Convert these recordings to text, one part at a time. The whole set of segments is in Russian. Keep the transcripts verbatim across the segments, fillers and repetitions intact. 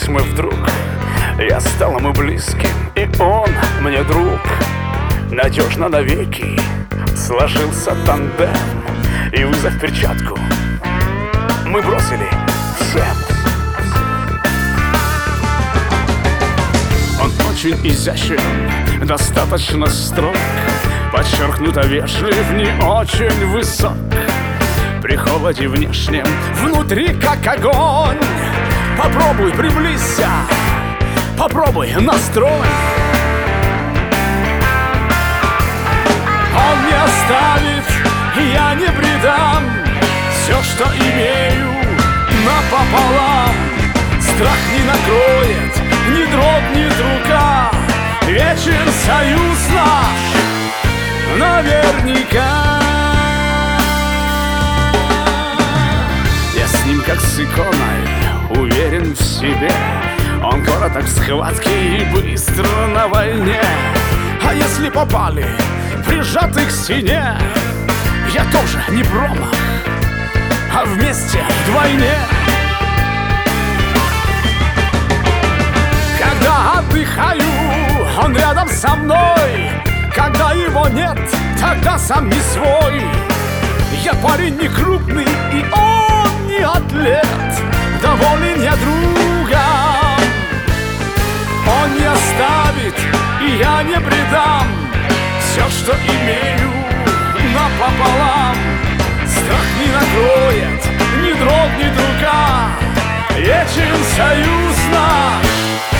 столкнулись мы вдруг. Я стал ему близким, и он мне друг. Надежно навеки сложился тандем, и, вызов перчатку, мы бросили всем. Он очень изящен, достаточно строг, подчеркнуто вежлив, не очень высок. При холоде внешнем, внутри как огонь. Попробуй приблизься, попробуй настрой. Он не оставит, я не предам все, что имею, напополам. Страх не накроет, не дрогнет рука, вечен союз наш наверняка. Я с ним как с иконой, уверен в себе. Он короток в схватке и быстро на войне. А если попали, прижаты к стене, я тоже не промах, а вместе вдвойне. Когда отдыхаю, он рядом со мной. Когда его нет, тогда сам не свой. Я парень не крупный, и он не атлет. Доволен я другом. Он не оставит, и я не предам все, что имею, напополам. Страх не накроет, не дрогнет рука, вечен союз наш.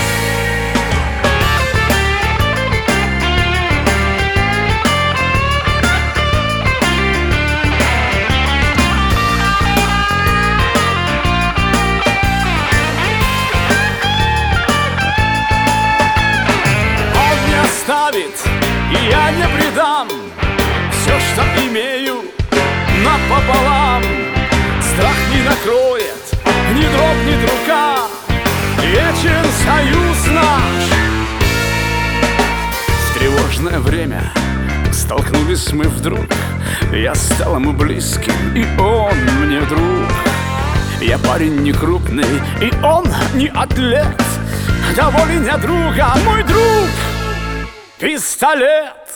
И я не предам все, что имею, напополам. Страх не накроет, не дрогнет рука, вечен союз наш. В тревожное время столкнулись мы вдруг. Я стал ему близким, и он мне друг. Я парень не крупный, и он не атлет. Доволен я друга, мой друг — пистолет.